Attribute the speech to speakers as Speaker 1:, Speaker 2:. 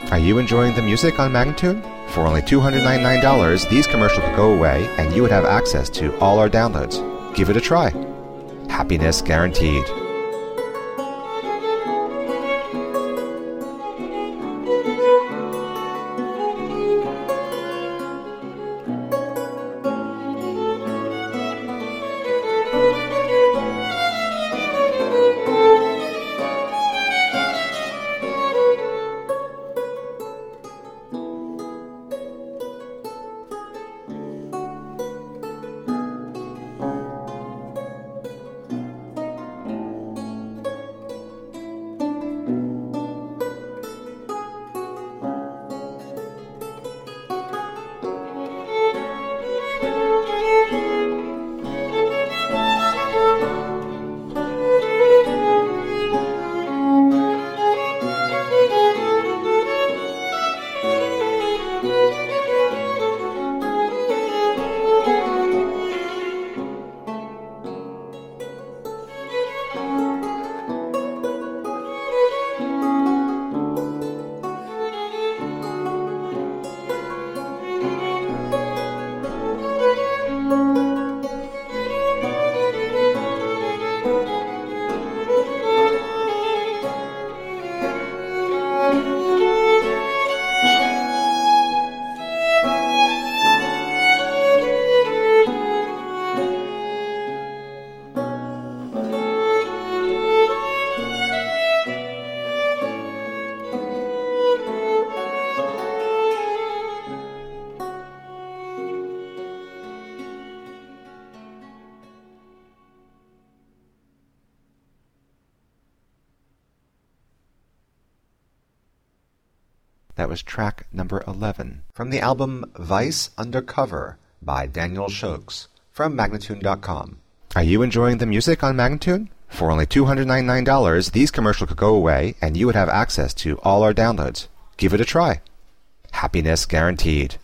Speaker 1: Are you enjoying the music on Magnatune? For only $299, these commercials could go away and you would have access to all our downloads. Give it a try. Happiness guaranteed. That was track number 11 from the album Vice Undercover by Daniel Shokes from Magnatune.com. Are you enjoying the music on Magnatune? For only $299, these commercials could go away and you would have access to all our downloads. Give it a try. Happiness guaranteed.